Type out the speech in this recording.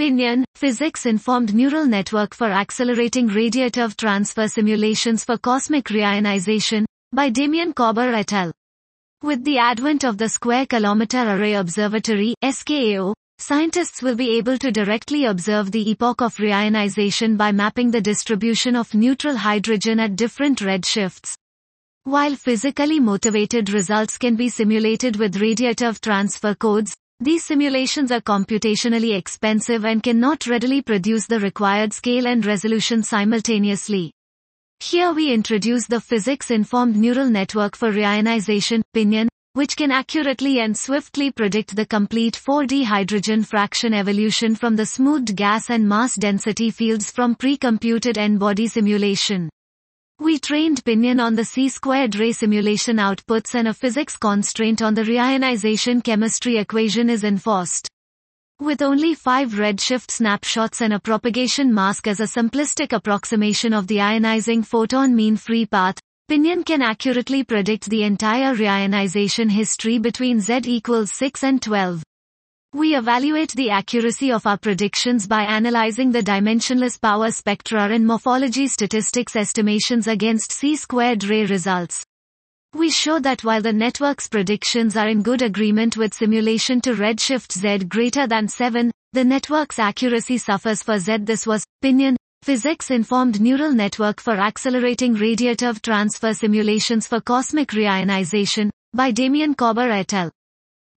PINION, Physics-Informed Neural Network for Accelerating Radiative Transfer Simulations for Cosmic Reionization, by Damien Kober et al. With the advent of the Square Kilometre Array Observatory, SKAO, scientists will be able to directly observe the epoch of reionization by mapping the distribution of neutral hydrogen at different redshifts. While physically motivated results can be simulated with radiative transfer codes, these simulations are computationally expensive and cannot readily produce the required scale and resolution simultaneously. Here we introduce the Physics-Informed Neural Network for Reionization, PINION, which can accurately and swiftly predict the complete 4D hydrogen fraction evolution from the smoothed gas and mass density fields from pre-computed n-body simulation. We trained PINION on the C-squared ray simulation outputs and a physics constraint on the reionization chemistry equation is enforced. With only 5 redshift snapshots and a propagation mask as a simplistic approximation of the ionizing photon mean free path, PINION can accurately predict the entire reionization history between Z equals 6 and 12. We evaluate the accuracy of our predictions by analyzing the dimensionless power spectra and morphology statistics estimations against C-squared ray results. We show that while the network's predictions are in good agreement with simulation to redshift Z greater than 7, the network's accuracy suffers for Z. This was PINION, Physics-Informed Neural Network for Accelerating Radiative Transfer Simulations for Cosmic Reionization, by Damien Kober et al.